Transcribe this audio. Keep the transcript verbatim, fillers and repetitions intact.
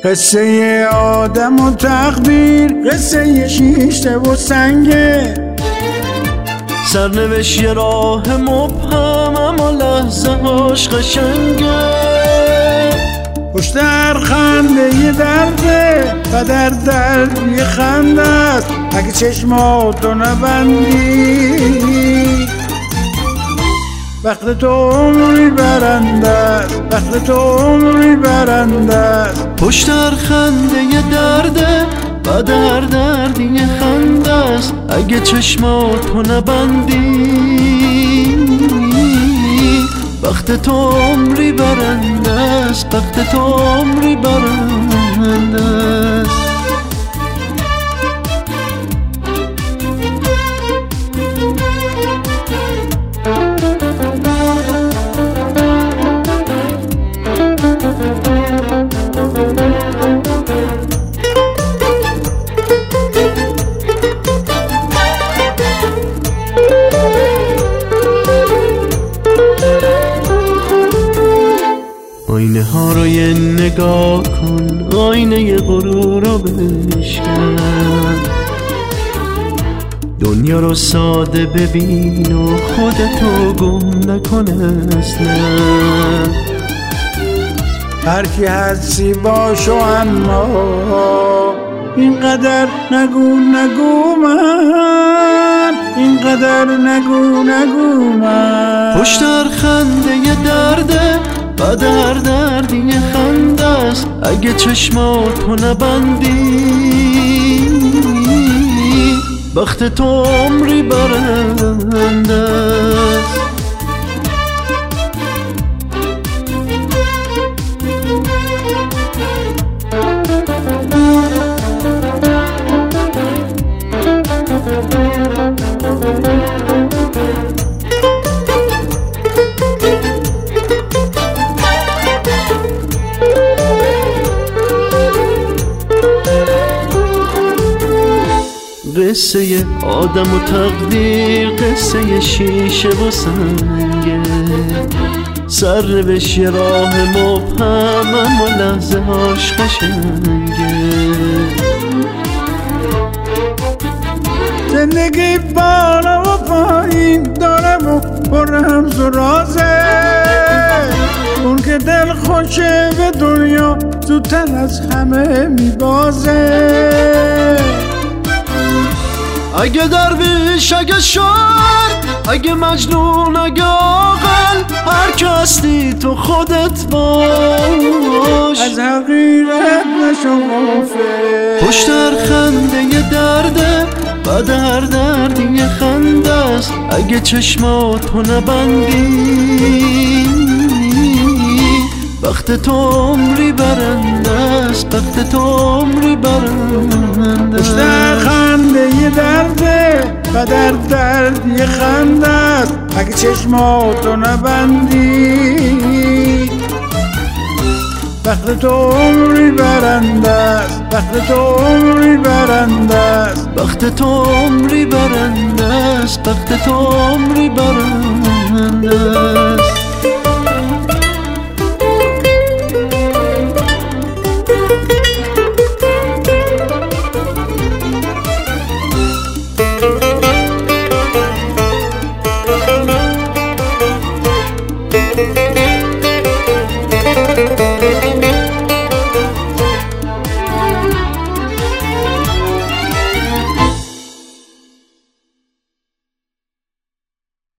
قصه آدم و تقدیر، قصه شیشته و سنگه، سرنوشت یه راه مبهم اما لحظه هاش قشنگه. پشت هر خنده یه درده و در درد یه خنده است اگه چشماتو نبندی. وقت تو عمری برنده است، وقت تو عمری برنده است. پشت هر خنده یه درده و در درد یه خنده است اگه چشماتو نبندی. وقت تو عمری برنده است، وقت تو عمری برنده است. آینه ها رو یه نگاه کن، آینه ی غرور رو بشکن. دنیا رو ساده ببین و خودتو گم نکن اصلا. هر کی هستی باشو اما اینقدر نگو نگو من، اینقدر نگو نگو من. پشت هر خنده یه درده و در درد یه خنده است اگه چشماتو نبندی. وقت تو عمری برنده است. قصه آدم و تقدیر، قصه شیشه و سنگه، سرنوشت یه راه مبهم اما لحظه هاش قشنگه. زندگی بالا و پایین دارم و پر رمز و رازه. اون که دل خوشه به دنیا زودتر از همه میبازه. اگه درویش، اگه شاعر، اگه مجنون، اگه عاقل، هر که هستی تو خودت باش. از حقیقت نشو غافل. پشت هر خنده یه درده و در درد یه خنده است اگه چشماتو نبندی. وقت تو عمری برنده است، وقت تو عمری برنده است. پشت هر خنده یه درده و در درد یه خنده است اگه چشماتو نبندی. وقت تو عمری برنده است، وقت تو عمری برنده است. وقت تو عمری برنده است، وقت تو عمری برنده است.